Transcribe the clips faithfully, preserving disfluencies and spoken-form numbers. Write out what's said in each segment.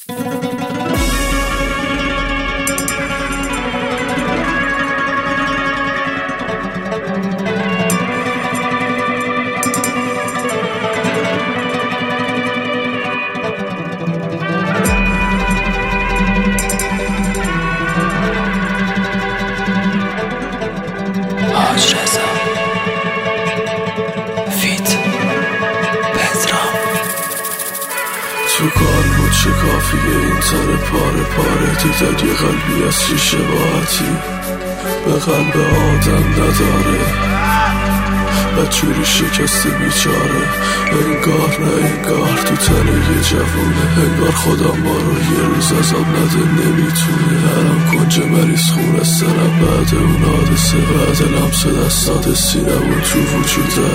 تو کار بود چه کافیه این تره پاره پاره دیدن یه قلبی از چه شباهتی به قلب آدم نداره بدجوری شکسته بیچاره انگار نه انگار تو تنه یه جوونه انگار خدا ما رو یه روز عذاب نده نمیتونه الان کنج مریض خون سرم بعد اون حادثه بعد لمس دستات سینمون تو وجوده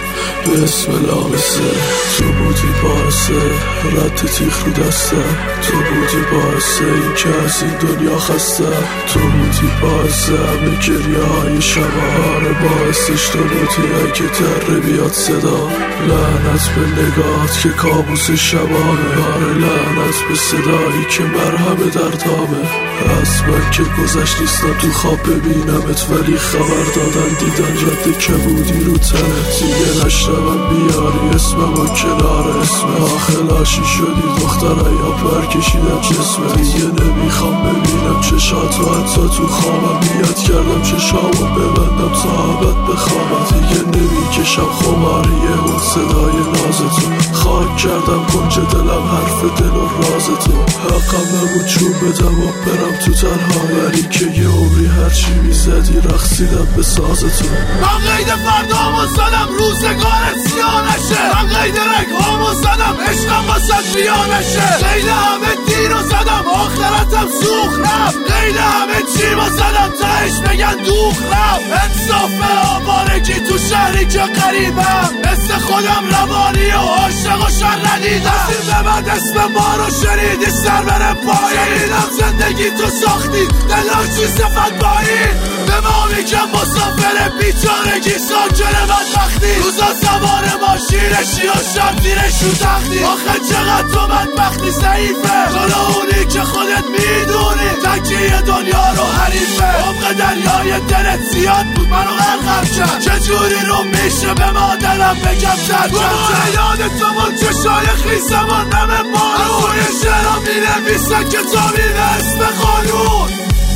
به اسم لامسه تو بودی باعثه رد تیخ رو دسته تو بودی باعثه این که از این دنیا خسته تو بودی باعثه همه گریه های شباره باعثش تو بودی اگه دره بیاد صدا لعنت به نگاهت که کابوس شبانه آره لعنت به صدایی که مرهم دردامه از من که گذشت نیستم تو خواب ببینمت ولی خبر دادن دیدن جاده که بودی رو تنت دیگه نشنوم بیاری اسمم و کنار اسم آخلاشی شدی دخترای یا پر کشیدم جسمه دیگه نمیخوام ببینم چشات و حتی تو خوابم بیاد کردم چشامو ببندم تا عبد بخوابم دیگه نمیکشم خماریه اون صدای نازتو خاک کردم کنج دلم حرف دل و رازتو حقم نبود چون بدم و برم تو تنها ولی که یه عمری هرچی میزدی رقصیدم به سازتو من قید فردامو زدم روزگارت سیاه نشه من قید رگامو زدم عشقم واسد بیا نشه قید همه دیرو زدم آخرتم سوخ رفت قید همه چیمو زدم تهش بگن دوخ رفت انصافه آوارگی تو شهری که قریبم مثل خودم روانی و عاشق و شر ندیدم این به بعد اسم ما رو شنیدی سر بره پایی شنیدم زندگی تو ساختی دلاشی صفت بایی به ما میگم مسافر بیچارگی ساکن بدبختی روزا سوار ماشینشی و شب زیرش رو تختی آخه چقدر تو بدبختی ضعیفه جلو اونی که خودت میدونی تکیه دنیا رو حریفه عمق دریای دلت زیاد بود منو غرقم کرد چجوری رو میشه به مادرم بگم ترکم کرد یاد تو بود چشای خیزمان نمه بارون از روی شعرها مینویسن که تا میده اسم قانون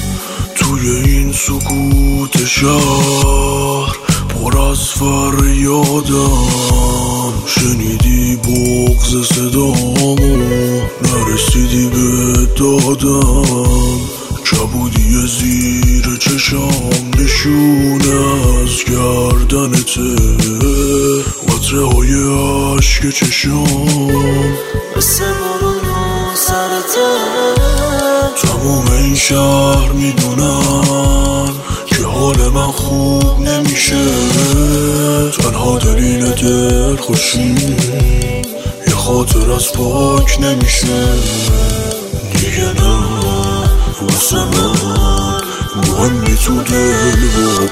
توی این سکوت شهر پر از فریادم شنیدی بغض صدامو نرسیدی به دادم کبودی زیر چشام نشونه از گردنته قطره های عشق چشام مثل بارون سرته تموم این شهر میدونن که حال من خوب نمیشه تنها دلیل دل خوشی یه خاطر از پاک نمیشه دیگه نه واسه من مهمی تو دل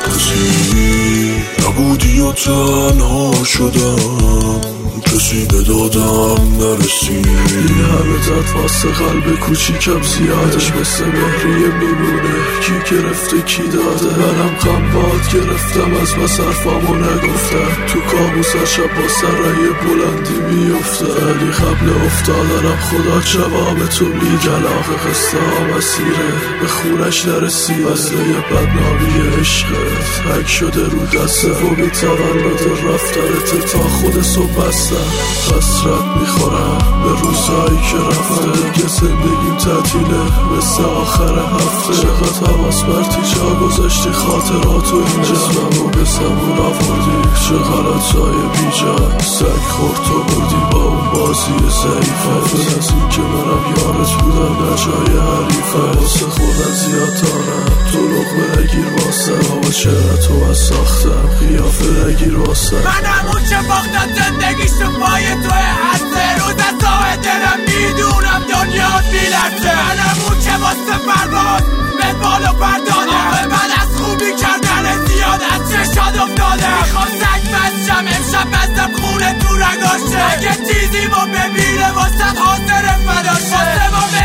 واپسی نبودی و تنها شدم کسی به دادم نرسید این همه داد واسه قلب کوچیکم زیادش مثل مهریه میمونه کی گرفته کی داده منم غم باد گرفتم از بس حرفامو نگفتم تو کابوس شب با سرای بلندی میفته ولی قبل افتادنم خدا جواب تو میگن آخه قصه ها مسیره به خونش نرسید واسه بدنامی عشقت حک شده رو دسته و میتولد رفتنت تا خود صبح بسته حسرت میخورم به روزایی که رفته که زندگیم تعطیله مثل آخر هفته چقدر حواس برتی جا گذاشتی خاطراتو اینجا اسممو به زبون آوردی چه غلطای بیجا سگ خورد تو بردی با اون بازی ضعیفه قبل از این که منم یارت بودم نجای حریفه واسه خودم زیاد دارم تو لقمه نگیر واسه با چهرتو از ساختم قیافه نگیر واسه منم اون که باختم زندگیش تو پای توی هسته روز از ساه دلم میدونم دنیا بیلرزه منم اون که واسه پرواز به بالو پردادم آقا من از خوبی کردن زیاد از چشاد افتادم میخوام سگ بچم امشب بستم خونه تو رگاشه اگه چیزی ما ببینه واسه حاضر فداشه واسه ما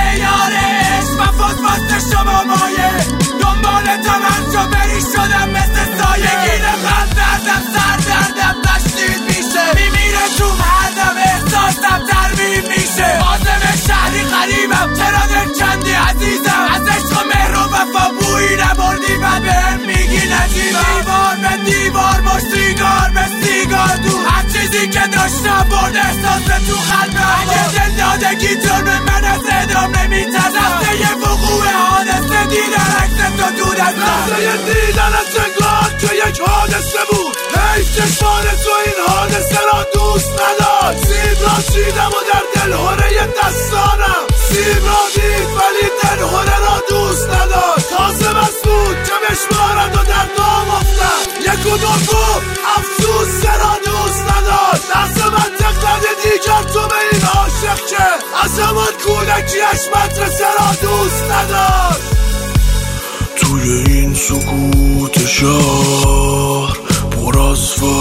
داشتم برد احساس تو قلبم. اگه دل دادگی جرم من از اعدام نمیترسم. لحظه وقوع حادثه دیدن عکس تو دود از لحظه دیدن از انگار که یک حادثه بود. حیف چشمان تو این حادثه را دوست نداشت. سیب را چیدم و در دل هره دستانم. سیب را دید ولی دل هره را دوست نداشت. تازه بس بود که بشمارد و در دام افتد. یک و دو گفت افسوس را دوست نداشت. لحظه منطق نده دیگر تو به این عاشق که از همان کودکیش مدرسه را دوست نداشت. توی این سکوت شهر پر از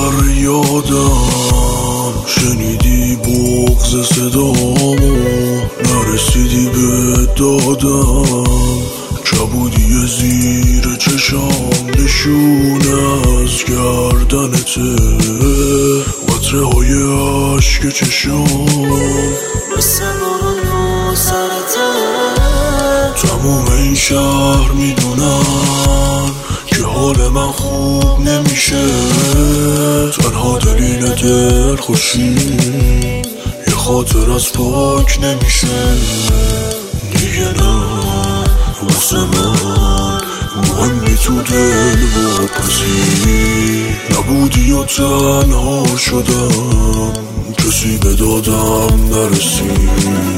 فریادم، شنیدی بغض صدامو نرسیدی به دادم. کبودی زیر چشام نشونه از گردنته، قطره های عشق چشام مثل بارون رو سرته. تموم این شهر میدونن که حال من خوب نمیشه. تنها دلیل دل خوشی یه خاطر از پاک نمیشه. دیگه نه واسه من مهمی تو دل واپسی نبودی و تنها شدم، کسی به دادم نرسید.